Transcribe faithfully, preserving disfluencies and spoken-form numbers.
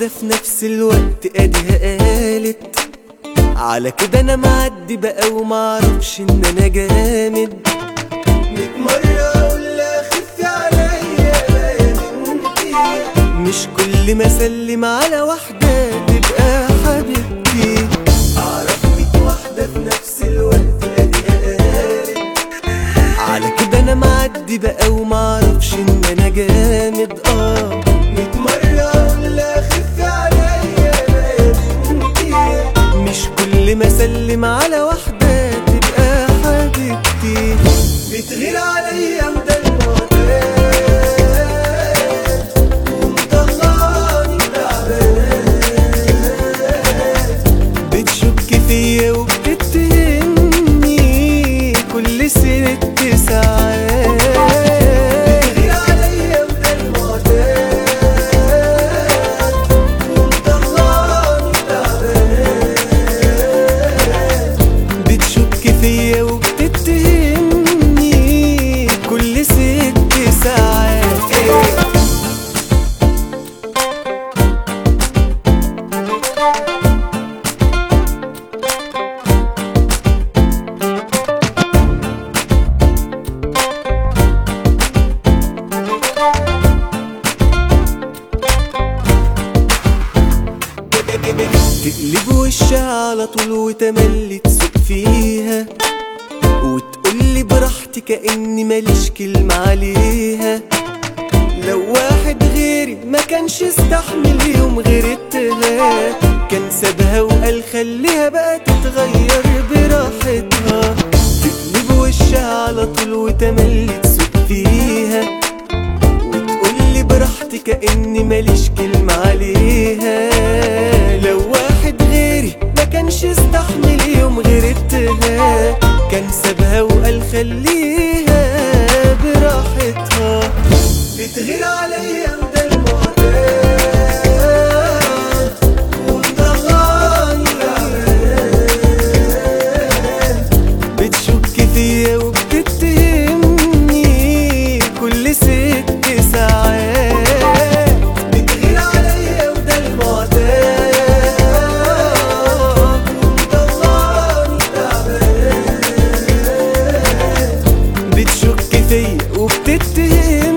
واحدة في نفس الوقت اديها قالت على كده انا معدي بقى ومعرفش ان انا جامد. ميت مرة اقولها خفي عليا يا بنتي، مش كل ما اسلم على واحدة تبقى حبيبتي. اعرف ميت واحدة في نفس الوقت اديها قالت على كده انا معدي بقى ومعرفش ان انا جامد. اه ميت مرة اقولها خفي عليا يا بنتي، مش كل ما اسلم على واحدة تبقى حبيبتي. بتغير عليا مدى المعتاد ومطلعني تعبان، بتشك فيا وبتتهمني كل ست ساعات. بتغير عليا مدى المعتاد ومطلعني تعبان، بتشك فيا وبتتهمني كل ست ساعات. تقلب وشها على طول وتملي تسوق فيها وتقولي براحتي كأني ماليش كلمة عليها. لو واحد غيري ما كانش استحمل يوم غيرتها، كان سابها وقال خليها بقى تتغير براحتها. تقلب وشها على طول وتملي تسوق فيها وتقولي براحتي كأني ماليش كلمة عليها. لو واحد غيري ما كانش استحمل يوم غيرتها، كان سابها وقال خليها براحتها. بتغير عليا مدى المعتاد ومطلعني تعبان، بتشك فيا وبتتهمني كل ست ساعات. بتغير عليا مدى المعتاد ومطلعني تعبان، بتشك فيا وبتتهمني